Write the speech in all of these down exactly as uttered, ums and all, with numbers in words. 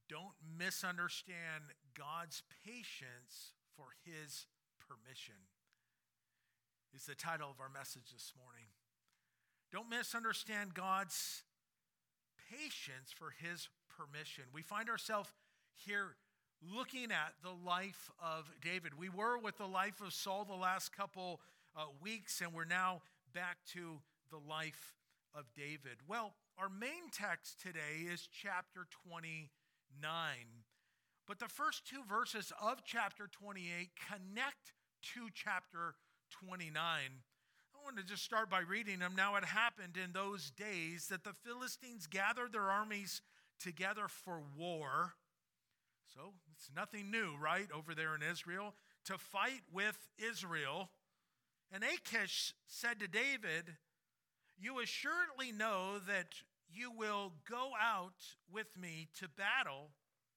Don't misunderstand God's patience for his permission, is the title of our message this morning. Don't misunderstand God's patience for his permission. We find ourselves here looking at the life of David. We were with the life of Saul the last couple uh, weeks, and we're now back to the life of David. Well, our main text today is chapter twenty-nine. But the first two verses of chapter twenty-eight connect to chapter twenty-nine. I want to just start by reading them. Now it happened in those days that the Philistines gathered their armies together for war. So it's nothing new, right, over there in Israel, to fight with Israel. And Achish said to David, "You assuredly know that you will go out with me to battle,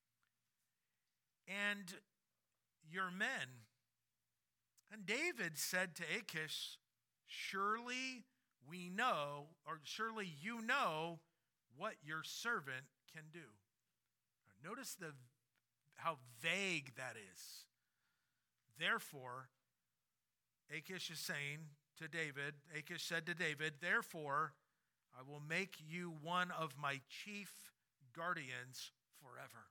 and your men." And David said to Achish, "Surely we know, or surely you know what your servant can do." Now, notice the how vague that is. Therefore, Achish is saying to David, Achish said to David, "Therefore, I will make you one of my chief guardians forever."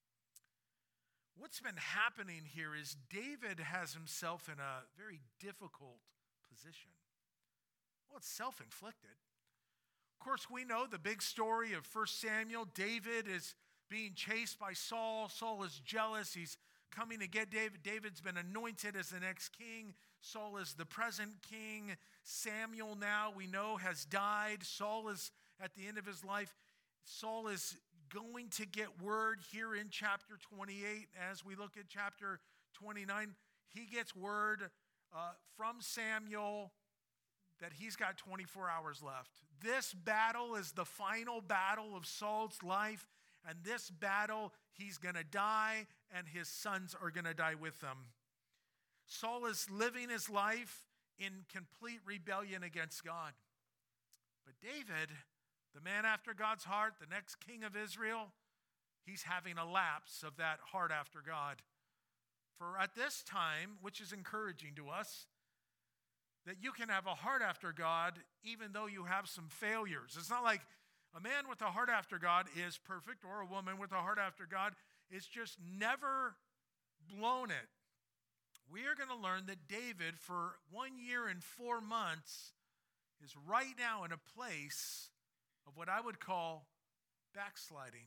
What's been happening here is David has himself in a very difficult position. Well, it's self-inflicted. Of course, we know the big story of First Samuel. David is being chased by Saul. Saul is jealous. He's coming to get David. David's been anointed as the next king. Saul is the present king. Samuel now, we know, has died. Saul is at the end of his life. Saul is going to get word here in chapter twenty-eight. As we look at chapter twenty-nine, he gets word uh, from Samuel that he's got twenty-four hours left. This battle is the final battle of Saul's life, and this battle, he's going to die, and his sons are going to die with him. Saul is living his life in complete rebellion against God. But David, the man after God's heart, the next king of Israel, he's having a lapse of that heart after God. For at this time, which is encouraging to us, that you can have a heart after God even though you have some failures. It's not like a man with a heart after God is perfect, or a woman with a heart after God is just never blown it. We are going to learn that David, for one year and four months, is right now in a place of what I would call backsliding.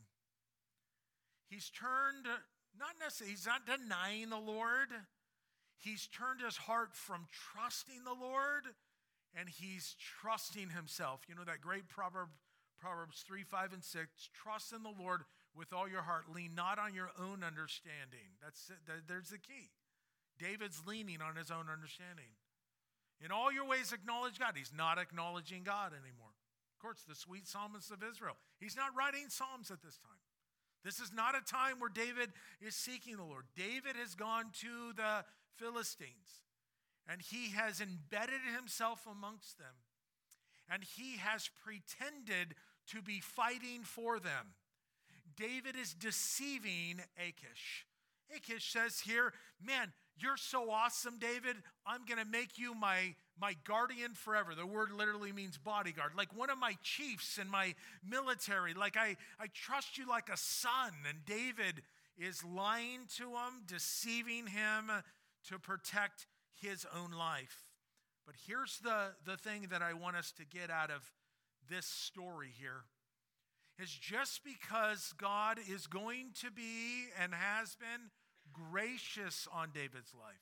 He's turned, not necessarily, he's not denying the Lord. He's turned his heart from trusting the Lord, and he's trusting himself. You know that great proverb, Proverbs three, five, and six, trust in the Lord with all your heart. Lean not on your own understanding. That's it. There's the key. David's leaning on his own understanding. In all your ways acknowledge God. He's not acknowledging God anymore. Of course, the sweet psalmist of Israel. He's not writing psalms at this time. This is not a time where David is seeking the Lord. David has gone to the Philistines, and he has embedded himself amongst them, and he has pretended to be fighting for them. David is deceiving Achish. Achish says here, "Man, you're so awesome, David. I'm going to make you my, my guardian forever." The word literally means bodyguard. Like one of my chiefs in my military. Like I, I trust you like a son. And David is lying to him, deceiving him to protect his own life. But here's the, the thing that I want us to get out of this story here. Is just because God is going to be and has been gracious on David's life.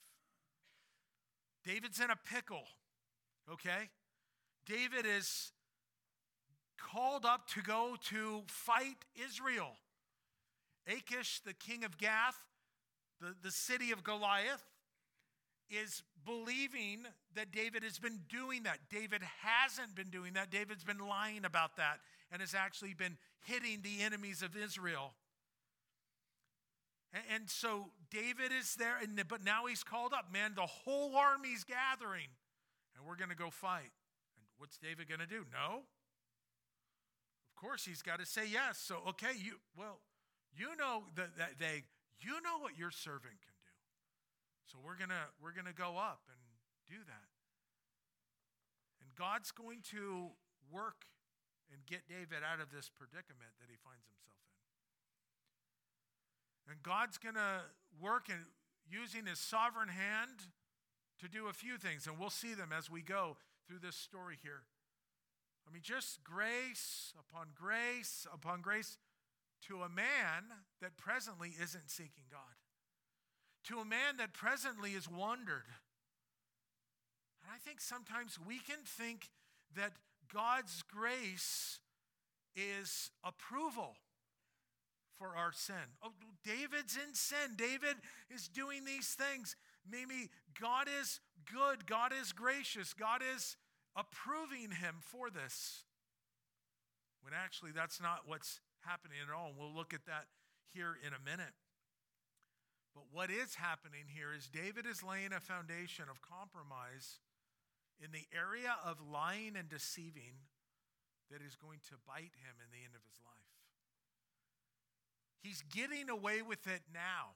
David's in a pickle, okay? David is called up to go to fight Israel. Achish, the king of Gath, the, the city of Goliath, is believing that David has been doing that. David hasn't been doing that. David's been lying about that and has actually been hitting the enemies of Israel. And, and so David is there, and, but now he's called up. Man, the whole army's gathering, and we're going to go fight. And what's David going to do? No. Of course, he's got to say yes. So, okay, you well, You know that, that they, you know what your servant can do. So we're gonna we're gonna go up and do that. And God's going to work and get David out of this predicament that he finds himself in. And God's going to work in using his sovereign hand to do a few things, and we'll see them as we go through this story here. I mean, just grace upon grace upon grace to a man that presently isn't seeking God, to a man that presently is wandered. And I think sometimes we can think that God's grace is approval for our sin. Oh, David's in sin. David is doing these things. Maybe God is good. God is gracious. God is approving him for this. When actually that's not what's happening at all. And we'll look at that here in a minute. But what is happening here is David is laying a foundation of compromise in the area of lying and deceiving that is going to bite him in the end of his life. He's getting away with it now.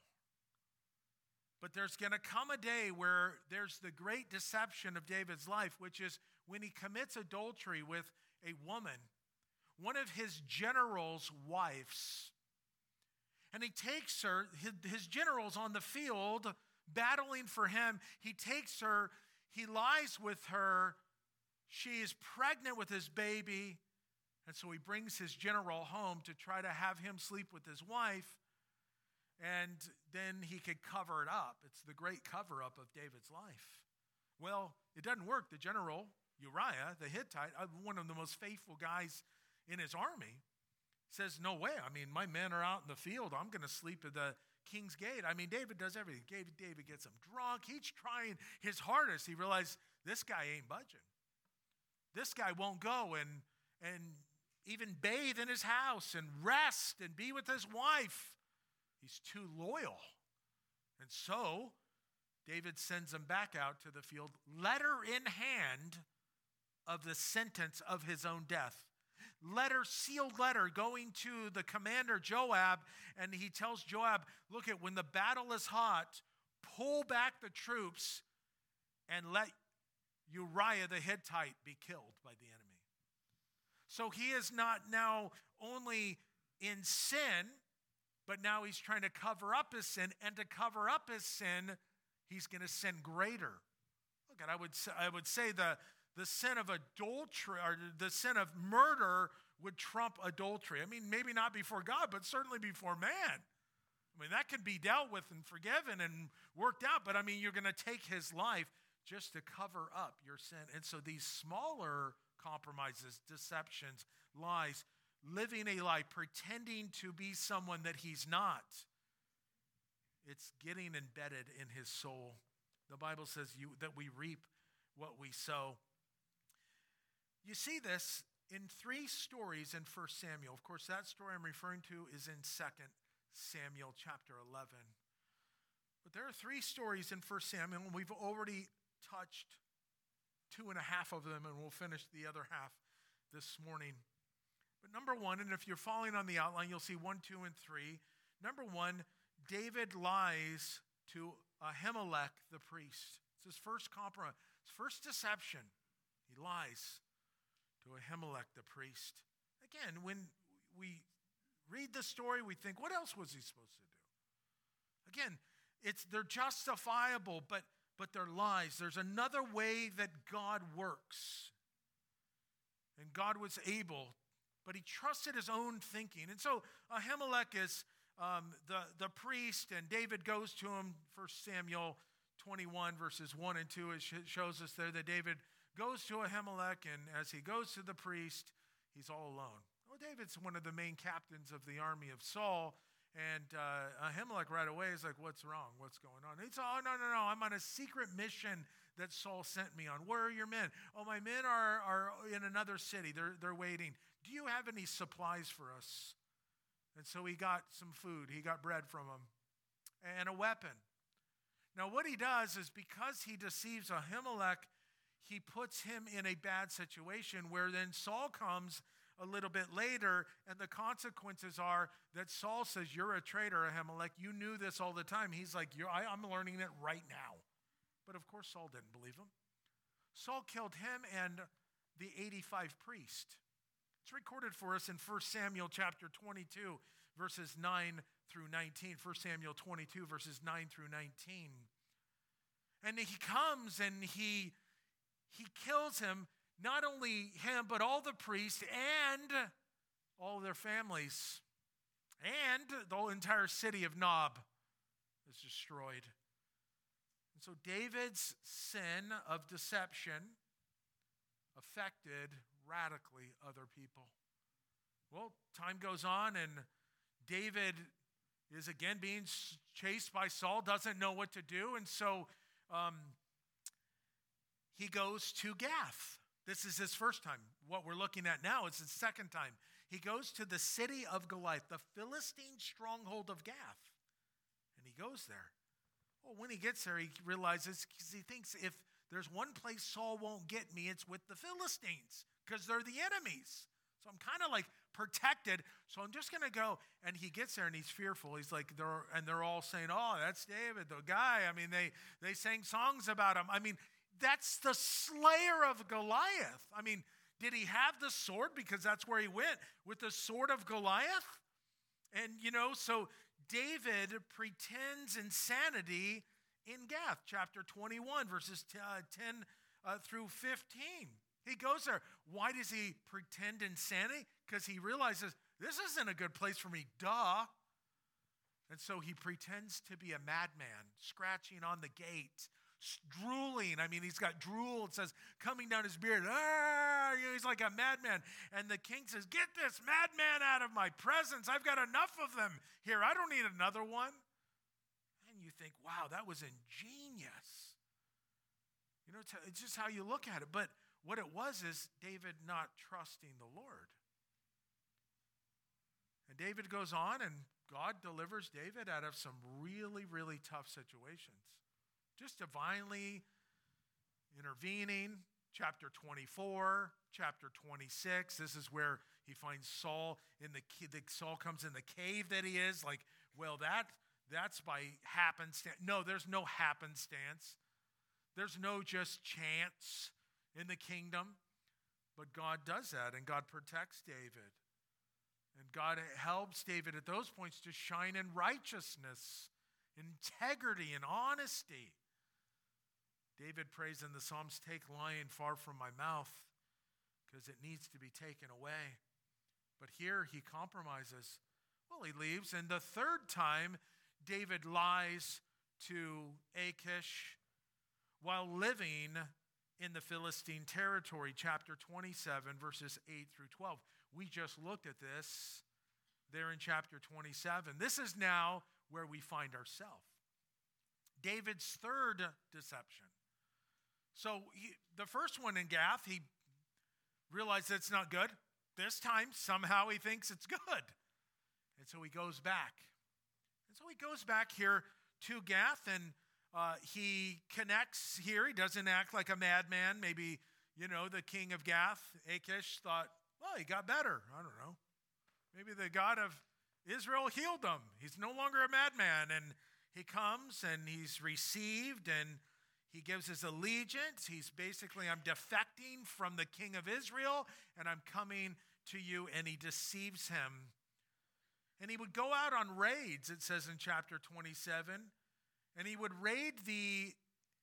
But there's going to come a day where there's the great deception of David's life, which is when he commits adultery with a woman, one of his general's wives. And he takes her, his, his general's on the field battling for him. He takes her, he lies with her. She is pregnant with his baby. And so he brings his general home to try to have him sleep with his wife. And then he could cover it up. It's the great cover-up of David's life. Well, it doesn't work. The general, Uriah, the Hittite, one of the most faithful guys in his army, says, no way. I mean, my men are out in the field. I'm going to sleep at the king's gate. I mean, David does everything. David, David gets him drunk. He's trying his hardest. He realized this guy ain't budging. This guy won't go and, and even bathe in his house and rest and be with his wife. He's too loyal. And so David sends him back out to the field, letter in hand of the sentence of his own death. Letter, sealed letter going to the commander Joab, and he tells Joab, look, at when the battle is hot, pull back the troops and let Uriah the Hittite be killed by the enemy. So he is not now only in sin, but now he's trying to cover up his sin, and to cover up his sin, he's going to sin greater. Look, and I would say, I would say the The sin of adultery, or the sin of murder would trump adultery. I mean, maybe not before God, but certainly before man. I mean, that can be dealt with and forgiven and worked out, but I mean, you're going to take his life just to cover up your sin. And so these smaller compromises, deceptions, lies, living a lie, pretending to be someone that he's not, it's getting embedded in his soul. The Bible says you, that we reap what we sow. You see this in three stories in First Samuel. Of course, that story I'm referring to is in Second Samuel chapter eleven. But there are three stories in First Samuel, and we've already touched two and a half of them, and we'll finish the other half this morning. But number one, and if you're following on the outline, you'll see one, two, and three. Number one, David lies to Ahimelech the priest. It's his first compromise, his first deception. He lies to Ahimelech the priest. Again, when we read the story, we think, what else was he supposed to do? Again, it's they're justifiable, but, but they're lies. There's another way that God works. And God was able, but he trusted his own thinking. And so Ahimelech is um, the, the priest, and David goes to him, First Samuel twenty-one, verses one and two. It shows us there that David goes to Ahimelech, and as he goes to the priest, he's all alone. Well, David's one of the main captains of the army of Saul, and uh, Ahimelech right away is like, what's wrong? What's going on? He's, oh, no, no, no, I'm on a secret mission that Saul sent me on. Where are your men? Oh, my men are, are in another city. They're, they're waiting. Do you have any supplies for us? And so he got some food. He got bread from him and a weapon. Now, what he does is because he deceives Ahimelech, he puts him in a bad situation where then Saul comes a little bit later, and the consequences are that Saul says, you're a traitor, Ahimelech. You knew this all the time. He's like, you're, I, I'm learning it right now. But of course, Saul didn't believe him. Saul killed him and the eighty-five priests. It's recorded for us in First Samuel chapter twenty-two, verses nine through nineteen. First Samuel twenty-two, verses nine through nineteen. And he comes and he, he kills him, not only him, but all the priests and all their families. And the entire city of Nob is destroyed. And so David's sin of deception affected radically other people. Well, time goes on and David is again being chased by Saul, doesn't know what to do, and so um, he goes to Gath. This is his first time. What we're looking at now is his second time. He goes to the city of Goliath, the Philistine stronghold of Gath, and he goes there. Well, when he gets there, he realizes, because he thinks if there's one place Saul won't get me, it's with the Philistines, because they're the enemies. So I'm kind of like protected. So I'm just going to go. And he gets there and he's fearful. He's like, they're, and they're all saying, oh, that's David, the guy. I mean, they, they sang songs about him. I mean, that's the slayer of Goliath. I mean, did he have the sword? Because that's where he went, with the sword of Goliath. And, you know, so David pretends insanity in Gath, chapter twenty-one, verses ten uh, through fifteen. He goes there. Why does he pretend insanity? Because he realizes this isn't a good place for me, duh. And so he pretends to be a madman, scratching on the gate, drooling. I mean, he's got drool, it says, coming down his beard. Ah, you know, he's like a madman. And the king says, get this madman out of my presence. I've got enough of them here. I don't need another one. And you think, wow, that was ingenious. You know, it's just how you look at it. But what it was is David not trusting the Lord. And David goes on, and God delivers David out of some really, really tough situations. Just divinely intervening. Chapter twenty-four, chapter twenty-six. This is where he finds Saul in the, the Saul comes in the cave that he is. Like, well, that that's by happenstance. No, there's no happenstance. There's no just chance in the kingdom. But God does that, and God protects David. And God helps David at those points to shine in righteousness, integrity, and honesty. David prays in the Psalms, take lion far from my mouth, because it needs to be taken away. But here he compromises. Well, he leaves, and the third time David lies to Achish while living in the Philistine territory, chapter twenty-seven, verses eight through twelve. We just looked at this there in chapter twenty-seven. This is now where we find ourselves. David's third deception. So he, the first one in Gath, he realized it's not good. This time, somehow he thinks it's good. And so he goes back. And so he goes back here to Gath, and uh, he connects here. He doesn't act like a madman. Maybe, you know, the king of Gath, Achish, thought, well, he got better. I don't know. Maybe the God of Israel healed him. He's no longer a madman. And he comes and he's received and he gives his allegiance. He's basically, I'm defecting from the king of Israel and I'm coming to you. And he deceives him. And he would go out on raids, it says in chapter twenty-seven. And he would raid the,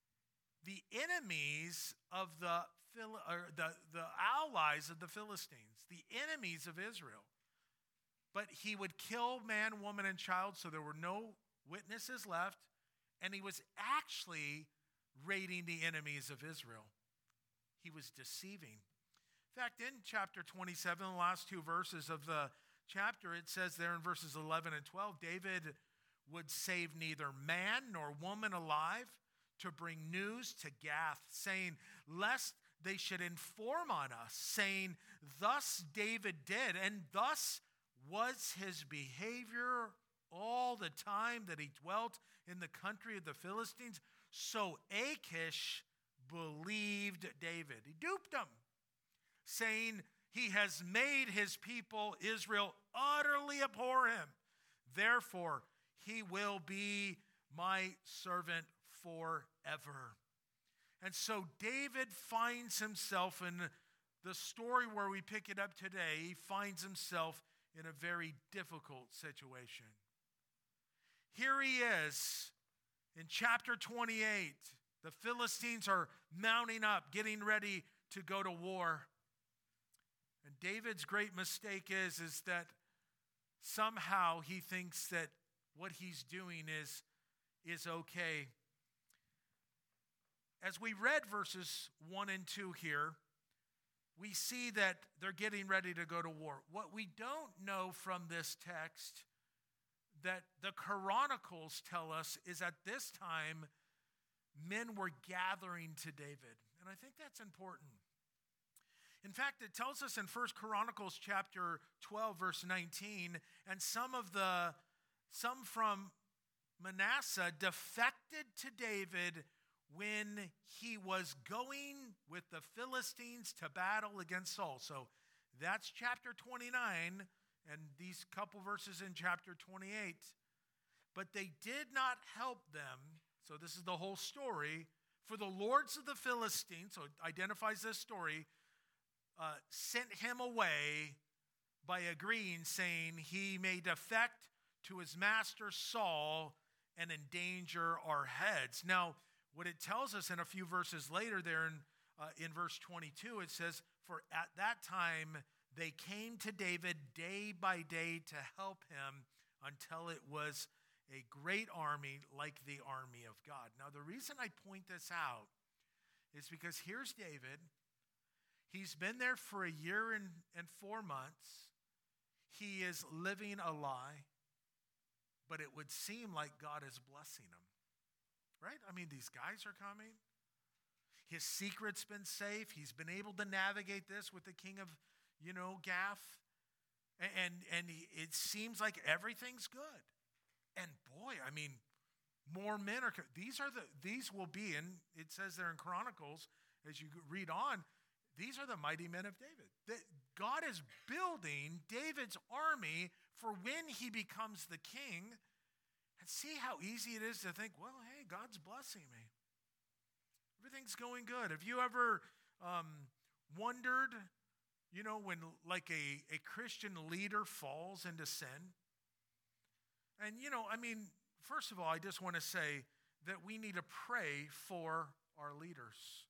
the enemies of the, or the, the allies of the Philistines, the enemies of Israel. But he would kill man, woman, and child, so there were no witnesses left. And he was actually raiding the enemies of Israel. He was deceiving. In fact, in chapter twenty-seven, the last two verses of the chapter, it says there in verses eleven and twelve, David would save neither man nor woman alive to bring news to Gath, saying, lest they should inform on us, saying, thus David did, and thus was his behavior all the time that he dwelt in the country of the Philistines. So Achish believed David. He duped him, saying, He has made his people Israel utterly abhor him. Therefore, he will be my servant forever. And so David finds himself in the story where we pick it up today. He finds himself in a very difficult situation. Here he is in chapter twenty-eight. The Philistines are mounting up, getting ready to go to war. And David's great mistake is, is that somehow he thinks that what he's doing is, is okay. As we read verses one and two here, we see that they're getting ready to go to war. What we don't know from this text that the Chronicles tell us is at this time, men were gathering to David. And I think that's important. In fact, it tells us in First Chronicles chapter twelve, verse nineteen, and some of the, some from Manasseh defected to David when he was going with the Philistines to battle against Saul. So that's chapter twenty-nine, and these couple verses in chapter twenty-eight. But they did not help them. So this is the whole story. For the lords of the Philistines, so it identifies this story, uh, sent him away by agreeing, saying he may defect to his master Saul and endanger our heads. Now, what it tells us in a few verses later there in, uh, in verse twenty-two, it says, for at that time they came to David day by day to help him until it was a great army like the army of God. Now, the reason I point this out is because here's David. He's been there for a year and, and four months. He is living a lie, but it would seem like God is blessing him. Right? I mean, these guys are coming. His secret's been safe. He's been able to navigate this with the king of, you know, Gath. And, and, and it seems like everything's good. And boy, I mean, more men are, these are the, these will be, and it says there in Chronicles, as you read on, these are the mighty men of David. That God is building David's army for when he becomes the king. And see how easy it is to think, well, hey, God's blessing me. Everything's going good. Have you ever um, wondered, you know, when like a, a Christian leader falls into sin? And, you know, I mean, first of all, I just want to say that we need to pray for our leaders.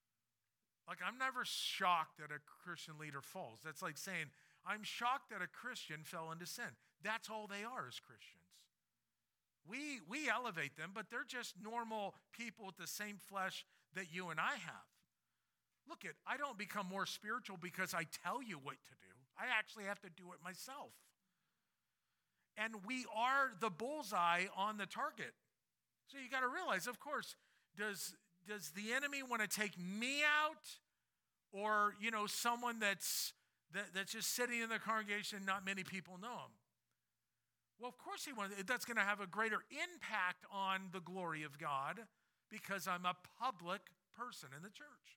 Like, I'm never shocked that a Christian leader falls. That's like saying, I'm shocked that a Christian fell into sin. That's all they are as Christians. We we elevate them, but they're just normal people with the same flesh that you and I have. Look, it, I don't become more spiritual because I tell you what to do. I actually have to do it myself. And we are the bullseye on the target. So you got to realize, of course, does does the enemy want to take me out, or, you know, someone that's that, that's just sitting in the congregation and not many people know him? Well, of course he wants. That's going to have a greater impact on the glory of God because I'm a public person in the church.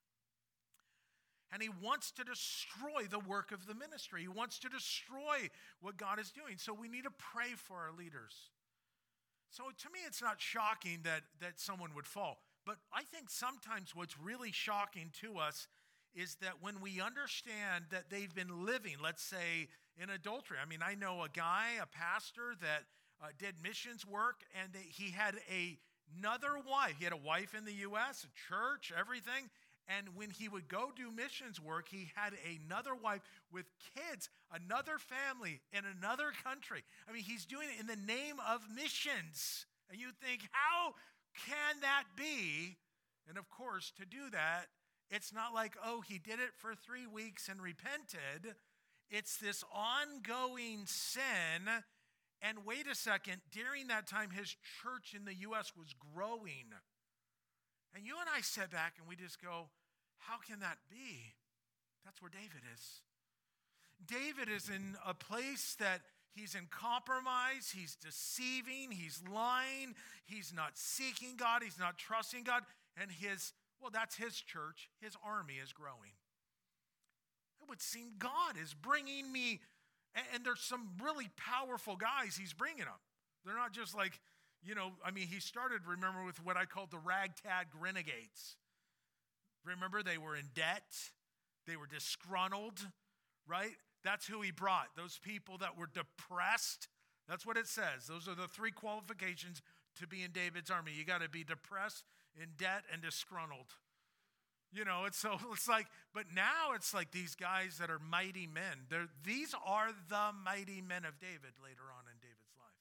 And he wants to destroy the work of the ministry. He wants to destroy what God is doing. So we need to pray for our leaders. So to me, it's not shocking that, that someone would fall. But I think sometimes what's really shocking to us is that when we understand that they've been living, let's say, in adultery. I mean, I know a guy, a pastor that uh, did missions work, and they, he had a, another wife. He had a wife in the U S, a church, everything. And when he would go do missions work, he had another wife with kids, another family in another country. I mean, he's doing it in the name of missions. And you think, how can that be? And of course, to do that, it's not like, oh, he did it for three weeks and repented. It's this ongoing sin. And wait a second, during that time, his church in the U S was growing. And you and I sit back and we just go, how can that be? That's where David is. David is in a place that he's in compromise, he's deceiving, he's lying, he's not seeking God, he's not trusting God, and his, well, that's his church, his army is growing. it would seem God is bringing me, and, and there's some really powerful guys he's bringing them. They're not just like, you know, I mean, he started, remember, with what I called the ragtag renegades. Remember, they were in debt. They were disgruntled, right? That's who he brought, those people that were depressed. That's what it says. Those are the three qualifications to be in David's army. You got to be depressed, in debt, and disgruntled. You know, it's so it's like, but now it's like these guys that are mighty men. They're, these are the mighty men of David later on in David's life.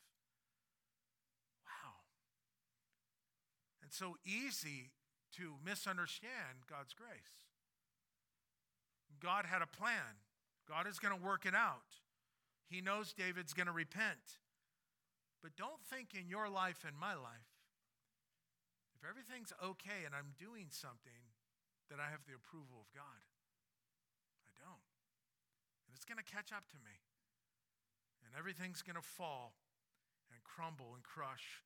Wow. And so easy to misunderstand God's grace. God had a plan. God is going to work it out. He knows David's going to repent. But don't think in your life and my life, if everything's okay and I'm doing something, that I have the approval of God. I don't. And it's going to catch up to me. And everything's going to fall and crumble and crush.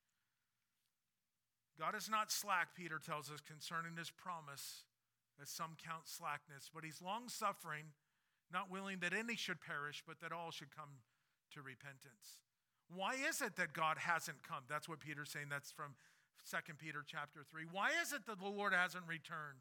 God is not slack, Peter tells us, concerning his promise, as some count slackness, but he's long-suffering, not willing that any should perish, but that all should come to repentance. Why is it that God hasn't come? That's what Peter's saying. That's from Second Peter chapter three. Why is it that the Lord hasn't returned?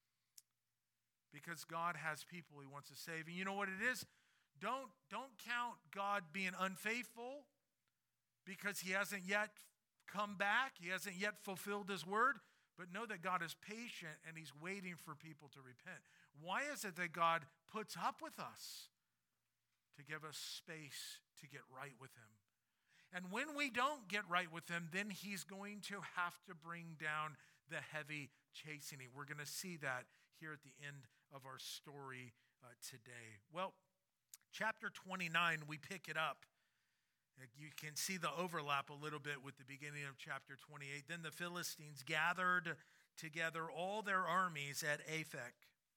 Because God has people he wants to save. And you know what it is? Don't, don't count God being unfaithful because he hasn't yet come back. He hasn't yet fulfilled his word. But know that God is patient and he's waiting for people to repent. Why is it that God puts up with us? To give us space to get right with him. And when we don't get right with him, then he's going to have to bring down the heavy chastening. We're going to see that here at the end of our story uh, today. Well, chapter twenty-nine, we pick it up. You can see the overlap a little bit with the beginning of chapter twenty-eight. Then the Philistines gathered together all their armies at Aphek,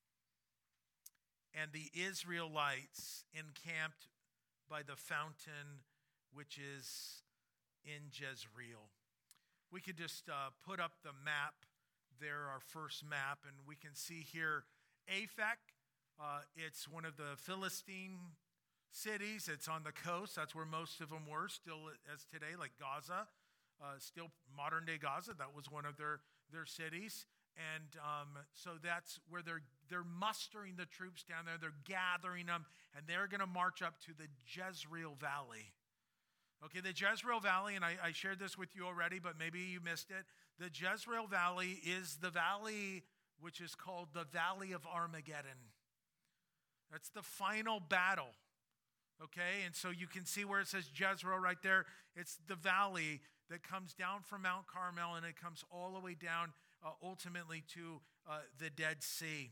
and the Israelites encamped by the fountain which is in Jezreel. We could just uh, put up the map there, our first map, and we can see here Aphek. Uh, it's one of the Philistine cities. It's on the coast. That's where most of them were, still as today, like Gaza, uh, still modern day Gaza. That was one of their, their cities. And um, so that's where they're they're mustering the troops down there. They're gathering them, and they're going to march up to the Jezreel Valley. Okay, the Jezreel Valley, and I, I shared this with you already, but maybe you missed it. The Jezreel Valley is the valley which is called the Valley of Armageddon. That's the final battle. Okay, and so you can see where it says Jezreel right there. It's the valley that comes down from Mount Carmel, and it comes all the way down uh, ultimately to uh, the Dead Sea.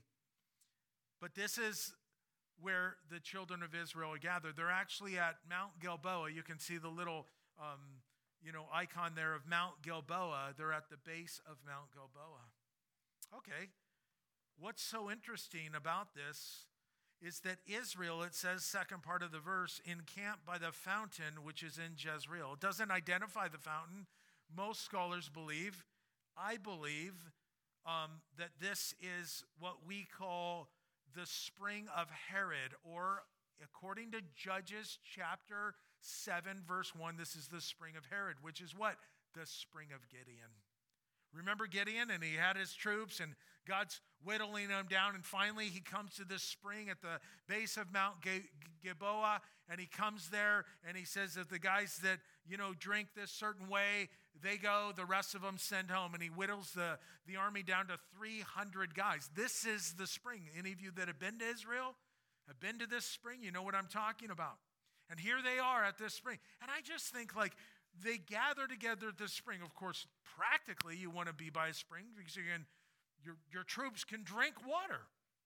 But this is where the children of Israel are gathered. They're actually at Mount Gilboa. You can see the little um, you know, icon there of Mount Gilboa. They're at the base of Mount Gilboa. Okay, what's so interesting about this is that Israel, it says, second part of the verse, encamped by the fountain which is in Jezreel. It doesn't identify the fountain. Most scholars believe, I believe, um, that this is what we call the spring of Herod, or according to Judges chapter seven, verse one, this is the spring of Herod, which is what? The spring of Gideon. Remember Gideon, and he had his troops, and God's whittling them down, and finally he comes to this spring at the base of Mount Gilboa, and he comes there, and he says that the guys that, you know, drink this certain way, they go, the rest of them send home, and he whittles the, the army down to three hundred guys. This is the spring. Any of you that have been to Israel, have been to this spring, you know what I'm talking about. And here they are at this spring. And I just think, like, they gather together at this spring. Of course, practically, you want to be by a spring because you can, your, your troops can drink water.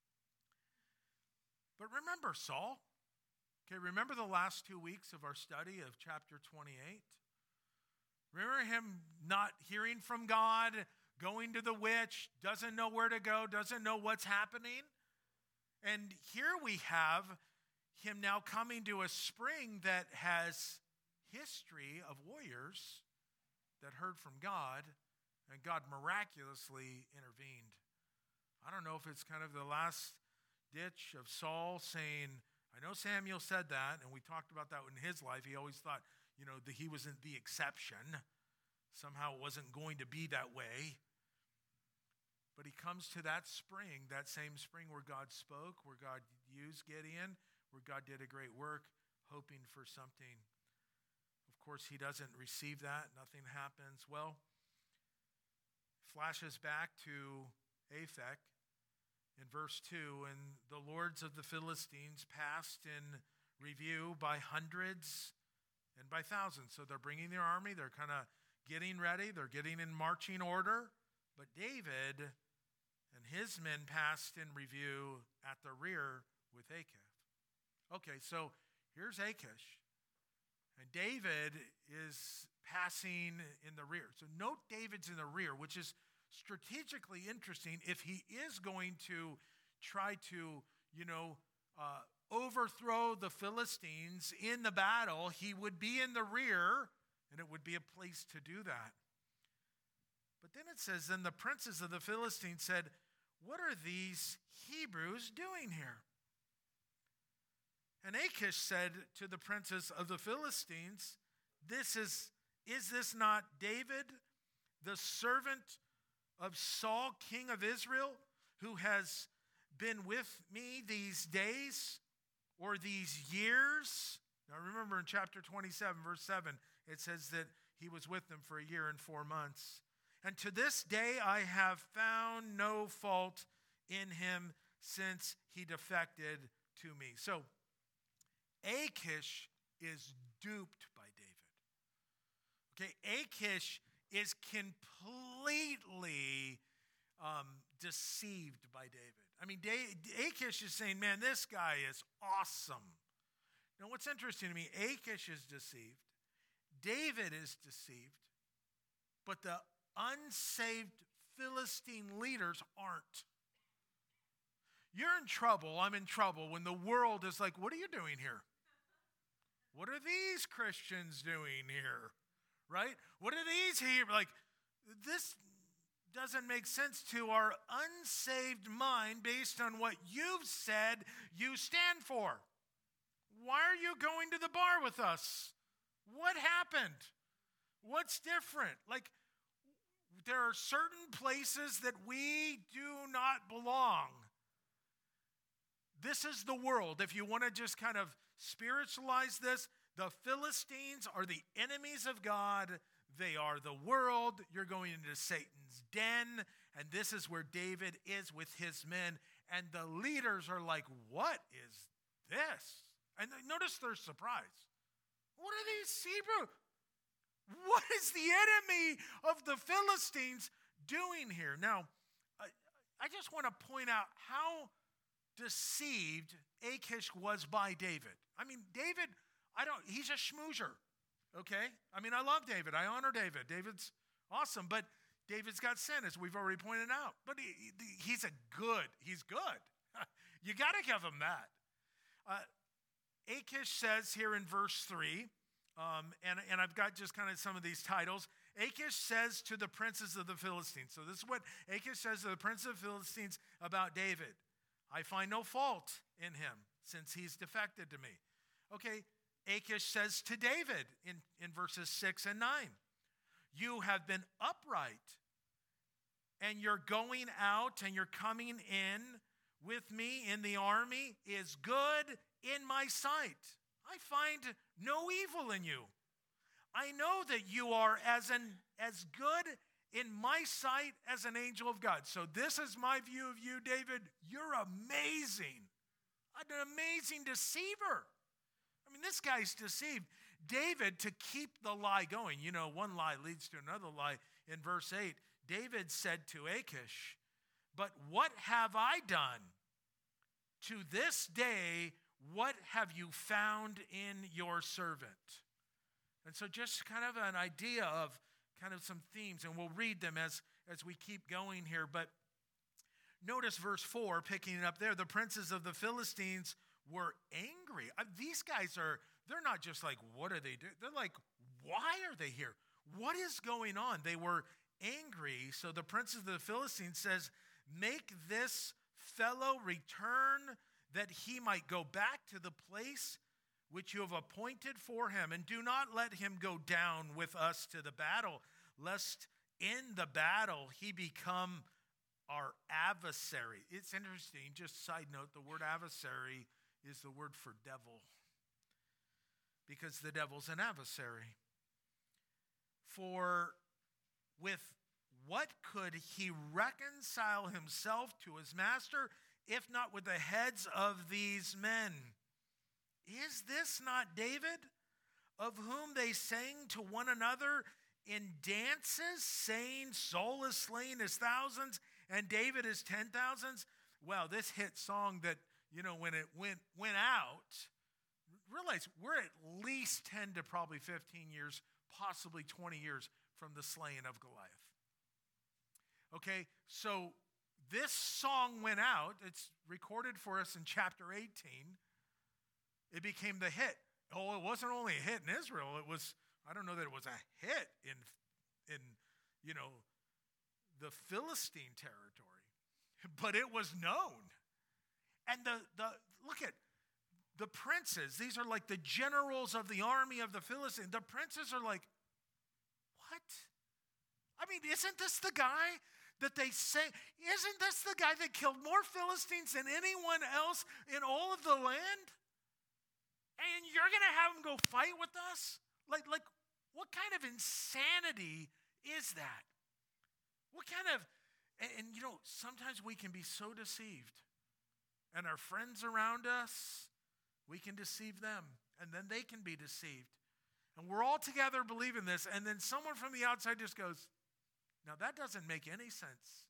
But remember Saul. Okay, remember the last two weeks of our study of chapter twenty-eight? Remember him not hearing from God, going to the witch, doesn't know where to go, doesn't know what's happening? And here we have him now coming to a spring that has history of warriors that heard from God, and God miraculously intervened. I don't know if it's kind of the last ditch of Saul saying, I know Samuel said that, and we talked about that in his life. He always thought, you know, that he wasn't the exception. Somehow it wasn't going to be that way. But he comes to that spring, that same spring where God spoke, where God used Gideon, where God did a great work, hoping for something. Of course, he doesn't receive that. Nothing happens. Well, flashes back to Aphek in verse two, and the lords of the Philistines passed in review by hundreds and by thousands. So they're bringing their army. They're kind of getting ready. They're getting in marching order. But David and his men passed in review at the rear with Achish. Okay, so here's Achish. And David is passing in the rear. So note David's in the rear, which is strategically interesting. If he is going to try to, you know, uh, overthrow the Philistines in the battle, he would be in the rear, and it would be a place to do that. But then it says, then the princes of the Philistines said, what are these Hebrews doing here? And Achish said to the princes of the Philistines, This is, is this not David, the servant of Saul, king of Israel, who has been with me these days or these years? Now remember in chapter twenty-seven, verse seven, it says that he was with them for a year and four months. And to this day I have found no fault in him since he defected to me. So Achish is duped by David. Okay, Achish is completely um, deceived by David. I mean, Achish is saying, man, this guy is awesome. Now, what's interesting to me, Achish is deceived. David is deceived. But the unsaved Philistine leaders aren't. You're in trouble, I'm in trouble, when the world is like, what are you doing here? What are these Christians doing here? Right? What are these here? Like, this doesn't make sense to our unsaved mind based on what you've said you stand for. Why are you going to the bar with us? What happened? What's different? Like, there are certain places that we do not belong. This is the world. If you want to just kind of spiritualize this, the Philistines are the enemies of God. They are the world. You're going into Satan's den, and this is where David is with his men. And the leaders are like, what is this? And notice their surprise. What are these Hebrew? What is the enemy of the Philistines doing here? Now, I, I just want to point out how deceived Achish was by David. I mean, David, I don't, he's a schmoozer, okay? I mean, I love David. I honor David. David's awesome, but David's got sin, as we've already pointed out. But he, he's a good, he's good. You got to give him that. Uh, Achish says here in verse three, um, and, and I've got just kind of some of these titles. Achish says to the princes of the Philistines. So this is what Achish says to the princes of the Philistines about David. I find no fault in him since he's defected to me. Okay, Achish says to David in, in verses six and nine, you have been upright, and your going out and your coming in with me in the army is good in my sight. I find no evil in you. I know that you are as an as good in my sight as an angel of God. So this is my view of you, David. You're amazing. An amazing deceiver. I mean, this guy's deceived. David, to keep the lie going, you know, one lie leads to another lie. In verse eight, David said to Achish, but what have I done? To this day, what have you found in your servant? And so just kind of an idea of kind of some themes, and we'll read them as, as we keep going here. But notice verse four, picking it up there, the princes of the Philistines were angry. Uh, these guys are, they're not just like, what are they doing? They're like, why are they here? What is going on? They were angry. So the princes of the Philistines says, make this fellow return that he might go back to the place which you have appointed for him. And do not let him go down with us to the battle, lest in the battle he become our adversary. It's interesting, just side note, the word adversary is the word for devil, because the devil's an adversary. For with what could he reconcile himself to his master, if not with the heads of these men? Is this not David, of whom they sang to one another in dances, saying, Saul is slain his thousands, and David his ten thousands? Well, this hit song that, you know, when it went went out, realize we're at least ten to probably fifteen years, possibly twenty years from the slaying of Goliath. Okay, so this song went out. It's recorded for us in chapter eighteen. It became the hit. Oh, it wasn't only a hit in Israel. It was, I don't know that it was a hit in, in you know, the Philistine territory, but it was known. And the, the look at the princes. These are like the generals of the army of the Philistines. The princes are like, what? I mean, isn't this the guy that they say, isn't this the guy that killed more Philistines than anyone else in all of the land? And you're going to have him go fight with us? Like, like, what kind of insanity is that? What kind of, and, and you know, sometimes we can be so deceived. And our friends around us, we can deceive them. And then they can be deceived. And we're all together believing this. And then someone from the outside just goes, now that doesn't make any sense.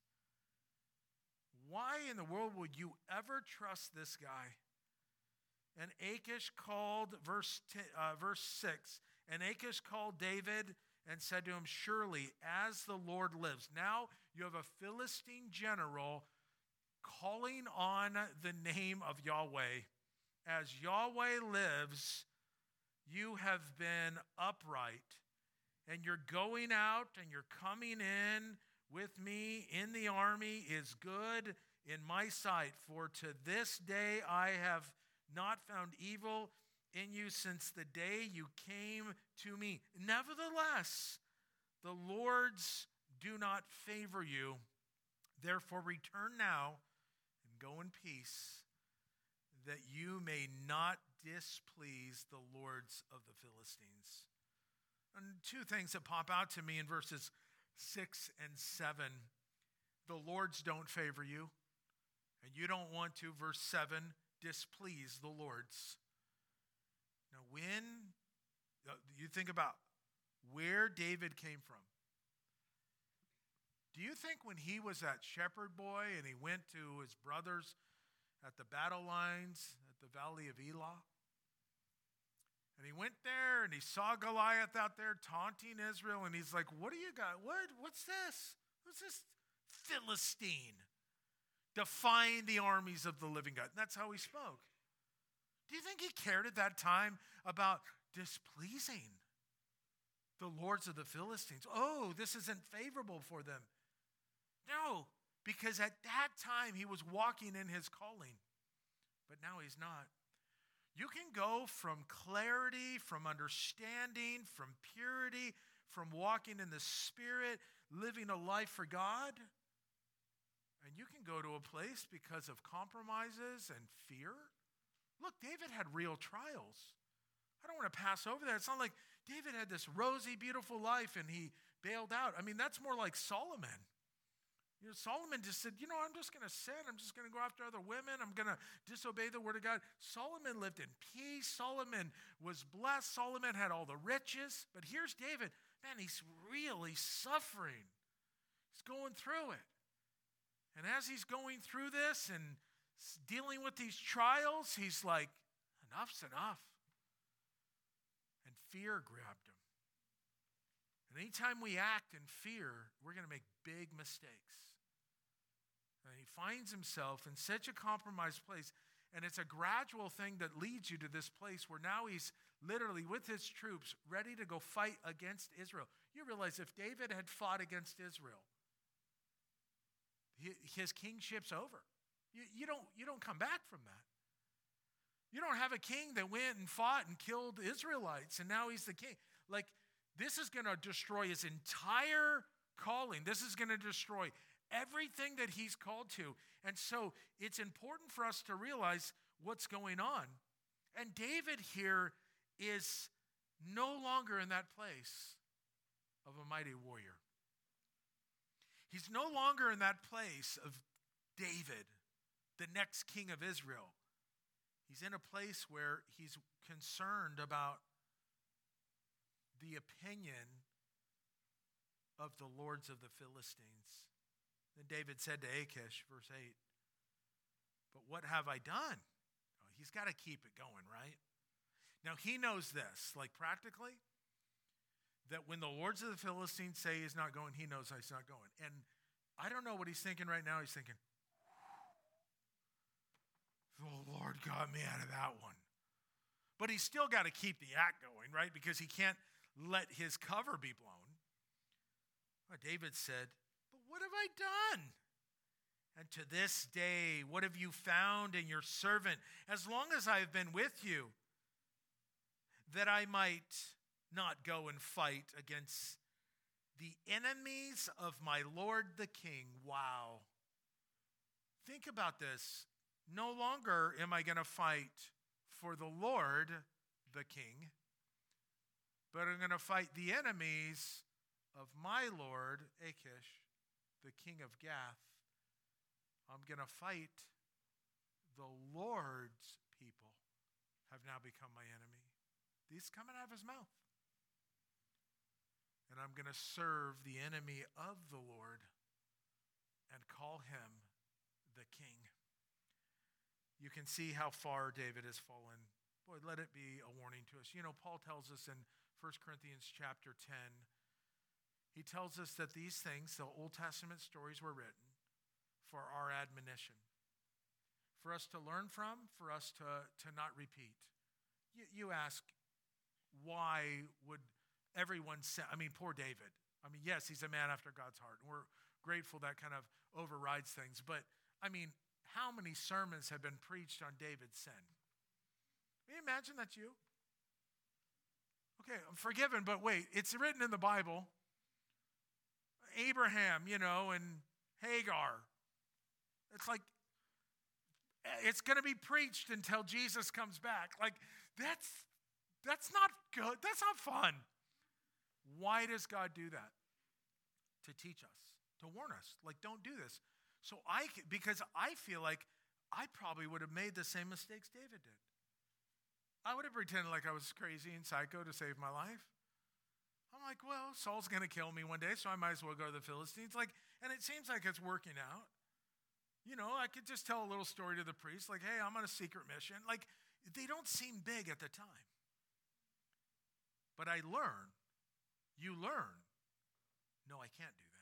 Why in the world would you ever trust this guy? And Achish called, verse, ten, uh, verse six, and Achish called David and said to him, surely as the Lord lives. Now you have a Philistine general calling on the name of Yahweh. As Yahweh lives, you have been upright, and you're going out and you're coming in with me in the army is good in my sight. For to this day I have not found evil in you since the day you came to me. Nevertheless, the Lord's do not favor you. Therefore return now and go in peace, that you may not displease the lords of the Philistines. And two things that pop out to me in verses six and seven. The lords don't favor you, and you don't want to, verse seven, displease the lords. Now, when you think about where David came from, do you think when he was that shepherd boy and he went to his brothers at the battle lines at the Valley of Elah, and he went there and he saw Goliath out there taunting Israel, and he's like, what do you got? What? What's this? Who's this Philistine defying the armies of the living God? And that's how he spoke. Do you think he cared at that time about displeasing the lords of the Philistines? Oh, this isn't favorable for them. No, because at that time he was walking in his calling, but now he's not. You can go from clarity, from understanding, from purity, from walking in the Spirit, living a life for God, and you can go to a place because of compromises and fear. Look, David had real trials. I don't want to pass over that. It's not like David had this rosy, beautiful life and he bailed out. I mean, that's more like Solomon. You know, Solomon just said, you know, I'm just going to sin. I'm just going to go after other women. I'm going to disobey the word of God. Solomon lived in peace. Solomon was blessed. Solomon had all the riches. But here's David. Man, he's really suffering. He's going through it. And as he's going through this and dealing with these trials, he's like, enough's enough. And fear grabbed him. And anytime we act in fear, we're going to make big mistakes. And he finds himself in such a compromised place. And it's a gradual thing that leads you to this place where now he's literally with his troops ready to go fight against Israel. You realize if David had fought against Israel, his kingship's over. You, you don't, you don't come back from that. You don't have a king that went and fought and killed Israelites, and now he's the king. Like, this is going to destroy his entire calling. This is going to destroy everything that he's called to. And so it's important for us to realize what's going on. And David here is no longer in that place of a mighty warrior. He's no longer in that place of David, the next king of Israel. He's in a place where he's concerned about the opinion of the lords of the Philistines. Then David said to Achish, verse eight, "But what have I done?" Oh, he's got to keep it going, right? Now he knows this, like practically, that when the lords of the Philistines say he's not going, he knows he's not going. And I don't know what he's thinking right now. He's thinking, the Lord got me out of that one. But he's still got to keep the act going, right? Because he can't let his cover be blown. Well, David said, "But what have I done? And to this day, what have you found in your servant, as long as I have been with you, that I might not go and fight against the enemies of my Lord the king?" Wow. Think about this. No longer am I going to fight for the Lord the king, but I'm going to fight the enemies of my Lord, Achish, the king of Gath. I'm going to fight the Lord's people have now become my enemy. These coming out of his mouth. And I'm going to serve the enemy of the Lord and call him the king. You can see how far David has fallen. Boy, let it be a warning to us. You know, Paul tells us in First Corinthians chapter ten, he tells us that these things, the Old Testament stories, were written for our admonition, for us to learn from, for us to, to not repeat. You, you ask, why would everyone say, I mean, poor David. I mean, yes, he's a man after God's heart, and we're grateful that kind of overrides things. But, I mean, how many sermons have been preached on David's sin? Can you imagine that's you? Okay, I'm forgiven, but wait, it's written in the Bible. Abraham, you know, and Hagar. It's like, it's going to be preached until Jesus comes back. Like, that's, that's not good. That's not fun. Why does God do that? To teach us, to warn us. Like, don't do this. So I, because I feel like I probably would have made the same mistakes David did. I would have pretended like I was crazy and psycho to save my life. I'm like, well, Saul's going to kill me one day, so I might as well go to the Philistines. Like, and it seems like it's working out. You know, I could just tell a little story to the priest, like, hey, I'm on a secret mission. Like, they don't seem big at the time. But I learn. You learn. No, I can't do that.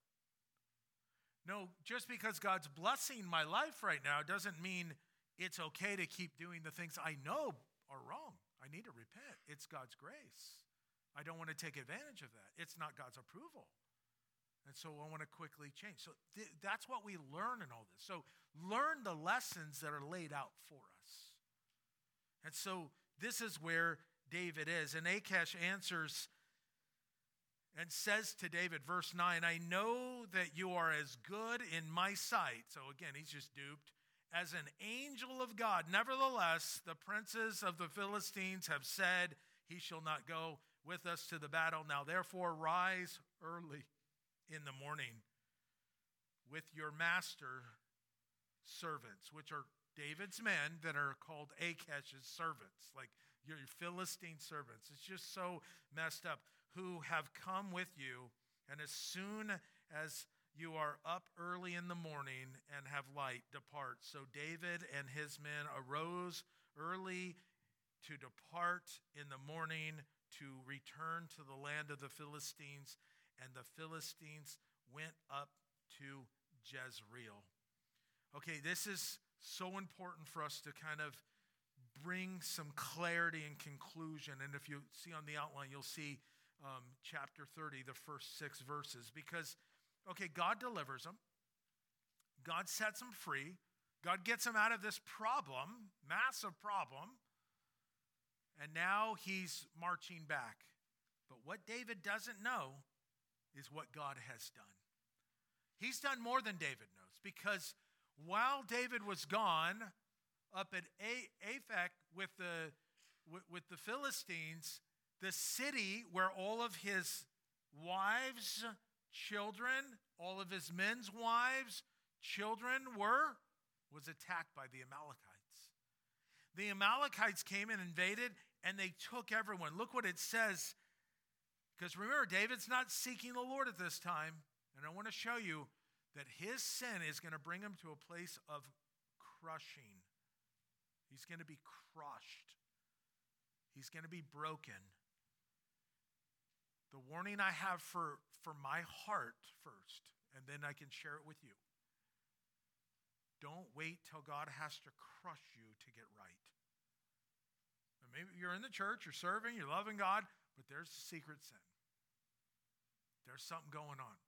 No, just because God's blessing my life right now doesn't mean it's okay to keep doing the things I know are wrong. I need to repent. It's God's grace. I don't want to take advantage of that. It's not God's approval. And so I want to quickly change. So th- that's what we learn in all this. So learn the lessons that are laid out for us. And so this is where David is. And Achish answers and says to David, verse nine, "I know that you are as good in my sight." So again, he's just duped. "As an angel of God. Nevertheless, the princes of the Philistines have said, he shall not go with us to the battle. Now therefore rise early in the morning with your master servants," which are David's men that are called Achish's servants, like your Philistine servants. It's just so messed up. "Who have come with you, and as soon as you are up early in the morning and have light, depart." So David and his men arose early to depart in the morning to return to the land of the Philistines, and the Philistines went up to Jezreel. Okay, this is so important for us to kind of bring some clarity and conclusion. And if you see on the outline, you'll see um, chapter thirty, the first six verses. Because, okay, God delivers them. God sets them free. God gets him out of this problem, massive problem, and now he's marching back. But what David doesn't know is what God has done. He's done more than David knows, because while David was gone up at Aphek with the, with the Philistines, the city where all of his wives, children, all of his men's wives, children were, was attacked by the Amalekites. The Amalekites came and invaded, and they took everyone. Look what it says, because remember, David's not seeking the Lord at this time, and I want to show you that his sin is going to bring him to a place of crushing. He's going to be crushed. He's going to be broken. The warning I have for, for my heart first, and then I can share it with you. Don't wait till God has to crush you to get right. And maybe you're in the church, you're serving, you're loving God, but there's a secret sin. There's something going on.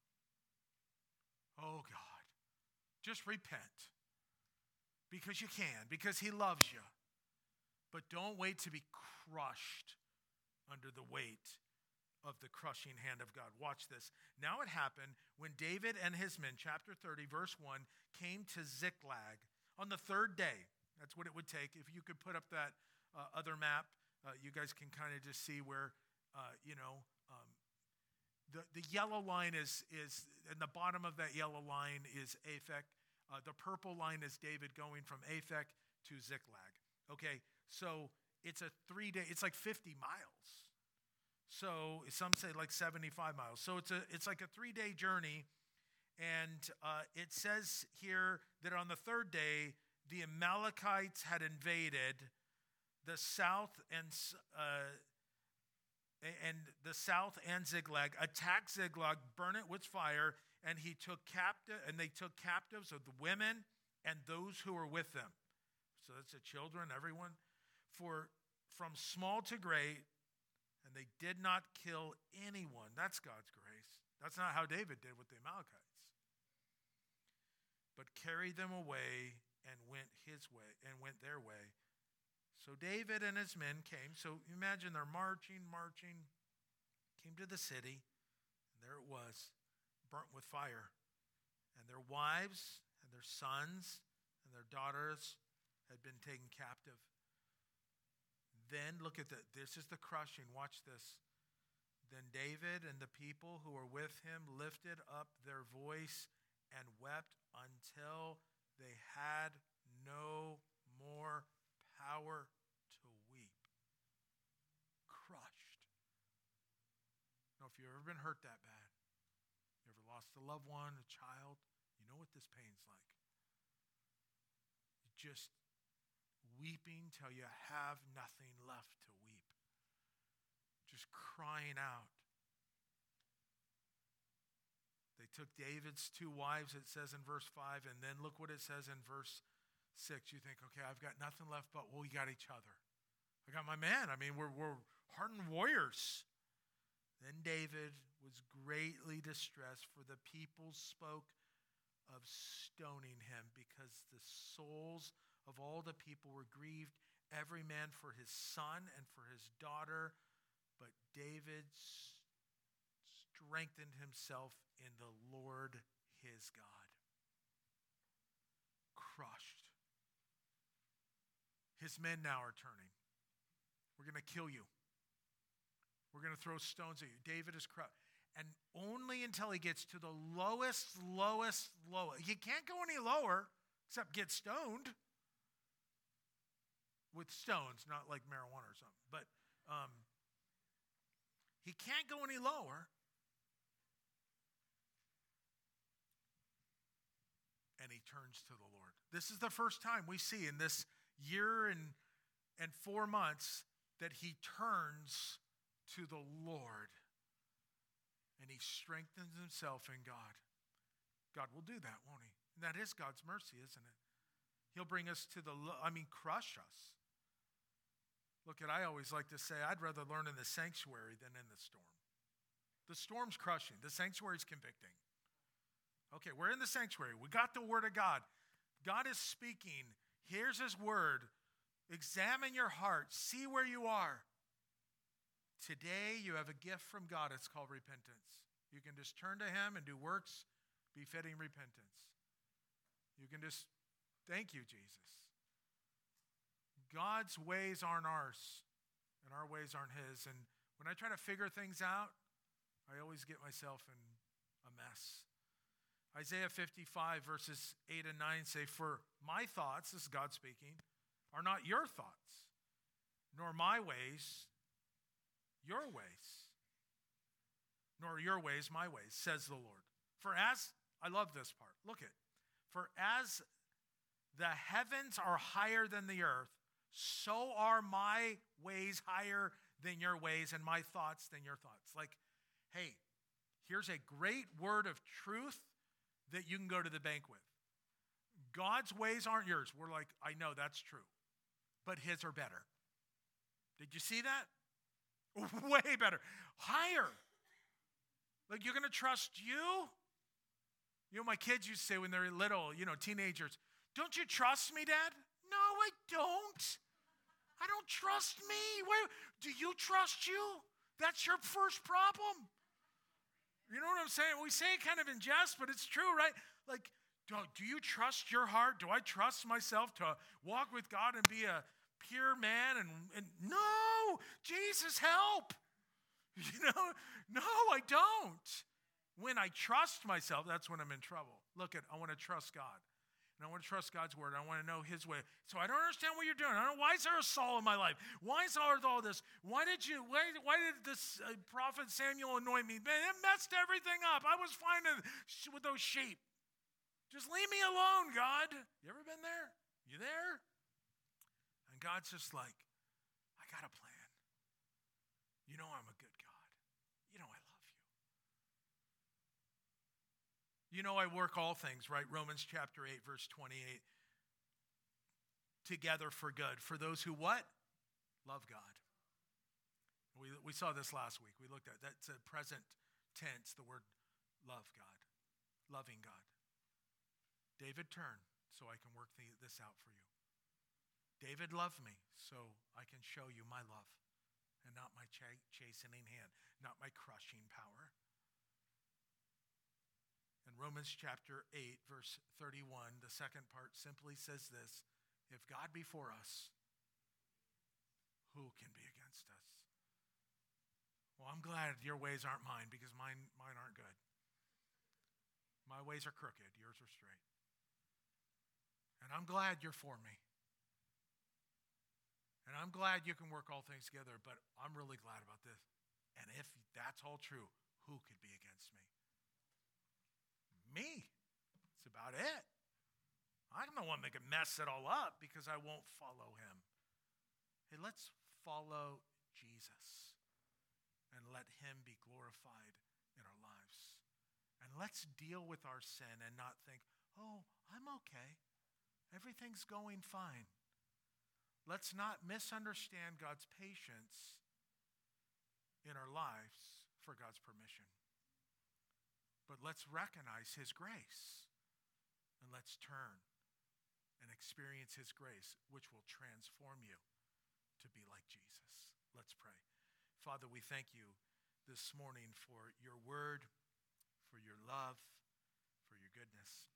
Oh, God, just repent. Because you can, because he loves you. But don't wait to be crushed under the weight of the crushing hand of God. Watch this. Now it happened when David and his men, chapter thirty, verse one, came to Ziklag on the third day. That's what it would take. If you could put up that uh, other map, uh, you guys can kind of just see where, uh, you know, um, the, the yellow line is, is, and the bottom of that yellow line is Aphek. Uh, the purple line is David going from Aphek to Ziklag. Okay, so it's a three day, it's like fifty miles. So some say like seventy-five miles. So it's a it's like a three-day journey. And uh, it says here that on the third day, the Amalekites had invaded the south and uh, and the south and Ziklag, attacked Ziklag, burn it with fire, and he took captive and they took captives of the women and those who were with them. So that's the children, everyone, for from small to great. And they did not kill anyone. That's God's grace. That's not how David did with the Amalekites. But carried them away and went his way and went their way. So David and his men came. So imagine they're marching, marching, came to the city, and there it was, burnt with fire. And their wives and their sons and their daughters had been taken captive. Then, look at the, this is the crushing. Watch this. Then David and the people who were with him lifted up their voice and wept until they had no more power to weep. Crushed. Now, if you've ever been hurt that bad, you ever lost a loved one, a child, you know what this pain's like. You just weeping till you have nothing left to weep. Just crying out. They took David's two wives, it says in verse five, and then look what it says in verse six. You think, okay, I've got nothing left, but well, we got each other. I got my man. I mean, we're, we're hardened warriors. Then David was greatly distressed, for the people spoke of stoning him, because the souls of all the people were grieved, every man for his son and for his daughter. But David strengthened himself in the Lord his God. Crushed. His men now are turning. We're going to kill you. We're going to throw stones at you. David is crushed. And only until he gets to the lowest, lowest, lowest. He can't go any lower except get stoned. With stones, not like marijuana or something. But um, he can't go any lower. And he turns to the Lord. This is the first time we see in this year and, and four months that he turns to the Lord. And he strengthens himself in God. God will do that, won't he? And that is God's mercy, isn't it? He'll bring us to the, I mean, crush us. Look, at I always like to say, I'd rather learn in the sanctuary than in the storm. The storm's crushing. The sanctuary's convicting. Okay, we're in the sanctuary. We got the word of God. God is speaking. Here's his word. Examine your heart. See where you are. Today you have a gift from God. It's called repentance. You can just turn to him and do works befitting repentance. You can just, thank you, Jesus. God's ways aren't ours, and our ways aren't his. And when I try to figure things out, I always get myself in a mess. Isaiah fifty-five, verses eight and nine say, for my thoughts, this is God speaking, are not your thoughts, nor my ways, your ways, nor your ways, my ways, says the Lord. For as, I love this part, look at, for as the heavens are higher than the earth, so are my ways higher than your ways and my thoughts than your thoughts. Like, hey, here's a great word of truth that you can go to the bank with. God's ways aren't yours. We're like, I know that's true, but his are better. Did you see that? Way better. Higher. Like, you're going to trust you? You know, my kids used to say when they're little, you know, teenagers, don't you trust me, Dad? No, I don't. I don't trust me. Wait, do you trust you? That's your first problem. You know what I'm saying? We say it kind of in jest, but it's true, right? Like, do, do you trust your heart? Do I trust myself to walk with God and be a pure man? And, and no, Jesus, help. You know, no, I don't. When I trust myself, that's when I'm in trouble. Look at, I want to trust God. And I want to trust God's word. I want to know his way. So I don't understand what you're doing. I don't know, why is there a Saul in my life? Why is there all this? Why did you, why, why did this uh, prophet Samuel anoint me? Man, it messed everything up. I was fine with those sheep. Just leave me alone, God. You ever been there? You there? And God's just like, I got a plan. You know I'm a good God. You know I love you. You know I work all things, right? Romans chapter eight, verse twenty-eight. Together for good. For those who what? Love God. We, we saw this last week. We looked at that's a present tense, the word love God. Loving God. David, turn so I can work the, this out for you. David, love me so I can show you my love and not my ch- chastening hand, not my crushing power. In Romans chapter eight, verse thirty-one, the second part simply says this: if God be for us, who can be against us? Well, I'm glad your ways aren't mine, because mine, mine aren't good. My ways are crooked, yours are straight. And I'm glad you're for me. And I'm glad you can work all things together, but I'm really glad about this. And if that's all true, who could be against me? Me. It's about it. I'm the one that can mess it all up because I won't follow him. Hey, let's follow Jesus and let him be glorified in our lives. And let's deal with our sin and not think, oh, I'm okay. Everything's going fine. Let's not misunderstand God's patience in our lives for God's permission. But let's recognize his grace, and let's turn and experience his grace, which will transform you to be like Jesus. Let's pray. Father, we thank you this morning for your word, for your love, for your goodness.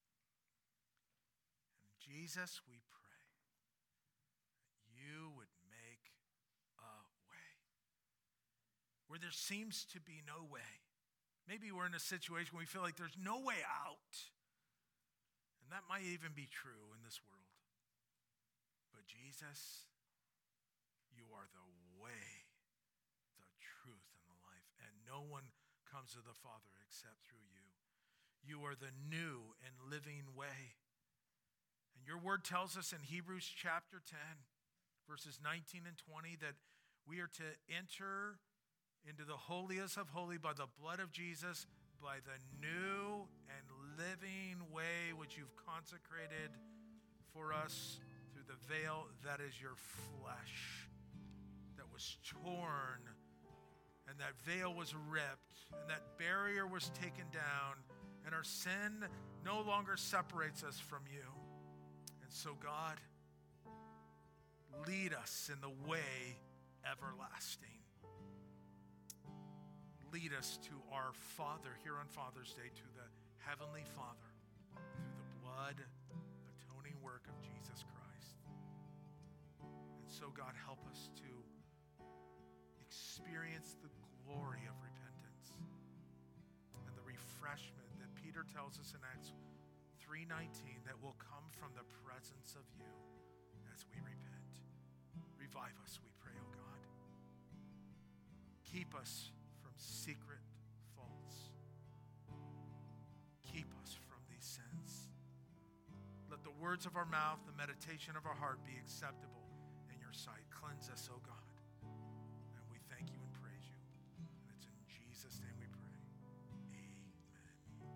And Jesus, we pray that you would make a way where there seems to be no way. Maybe we're in a situation where we feel like there's no way out. And that might even be true in this world. But Jesus, you are the way, the truth, and the life. And no one comes to the Father except through you. You are the new and living way. And your word tells us in Hebrews chapter ten, verses nineteen and twenty, that we are to enter into the holiest of holies by the blood of Jesus, by the new and living way which you've consecrated for us through the veil that is your flesh, that was torn, and that veil was ripped, and that barrier was taken down, and our sin no longer separates us from you. And so, God, lead us in the way everlasting. Lead us to our Father here on Father's Day, to the Heavenly Father, through the blood atoning work of Jesus Christ. And so, God, help us to experience the glory of repentance and the refreshment that Peter tells us in Acts three nineteen that will come from the presence of you as we repent. Revive us, we pray, oh God. Keep us from secret faults. Keep us from these sins. Let the words of our mouth, the meditation of our heart be acceptable in your sight. Cleanse us, oh God.